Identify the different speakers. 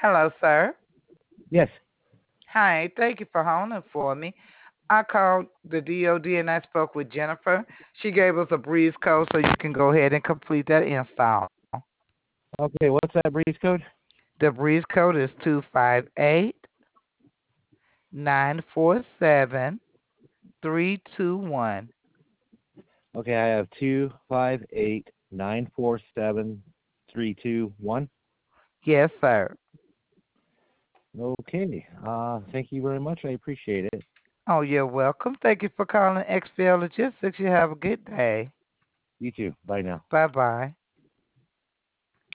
Speaker 1: Hello, sir.
Speaker 2: Yes.
Speaker 1: Hi, thank you for holding for me. I called the DOD and I spoke with Jennifer. She gave us a breeze code so you can go ahead and complete that install.
Speaker 2: Okay, what's that breeze code?
Speaker 1: The breeze code is 258-947-321.
Speaker 2: Okay, I have 258-947-321.
Speaker 1: Yes, sir.
Speaker 2: Okay. Thank you very much. I appreciate it.
Speaker 1: Oh, you're welcome. Thank you for calling XPL Logistics. You have a good day.
Speaker 2: You too. Bye now.
Speaker 1: Bye bye.